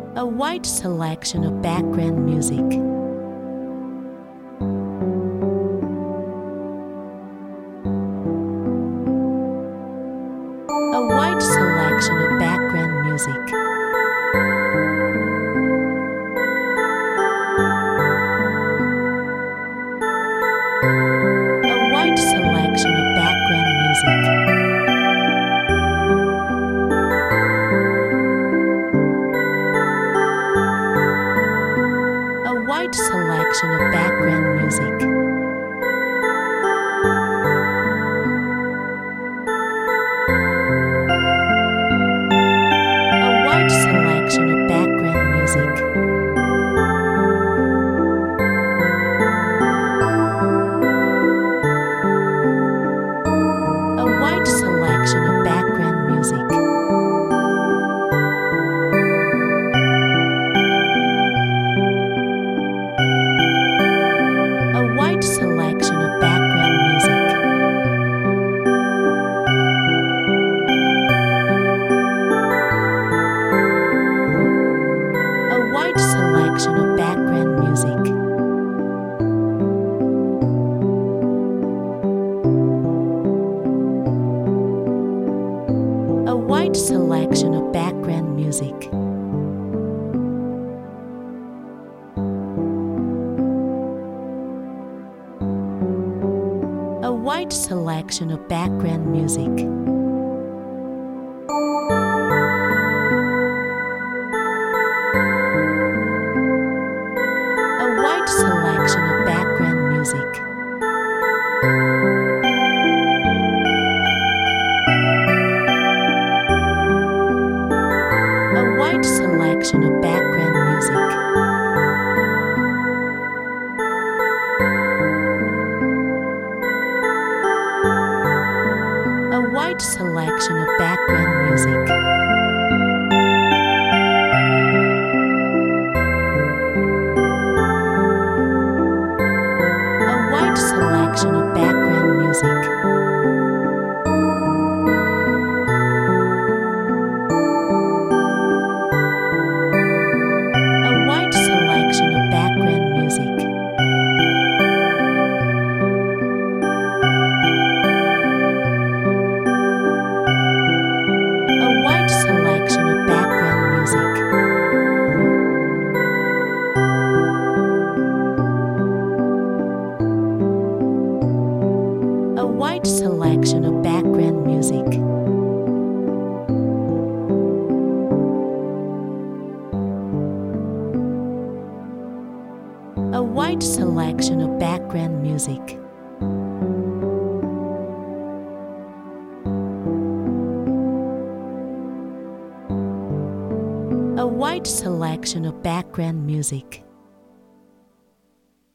A wide selection of background music. A wide selection of background music. A wide selection of background music. A wide selection of background music. A wide selection of background music. A wide selection of background music. A wide selection of background music. A wide selection of background music. A wide selection of background music. A wide selection of background music. A wide selection of background music. A wide selection of background music. A wide selection of background music. A wide selection of background music. A wide selection of background music. A wide selection of background music. A wide selection of background music. A wide selection of background music. A wide selection of background music.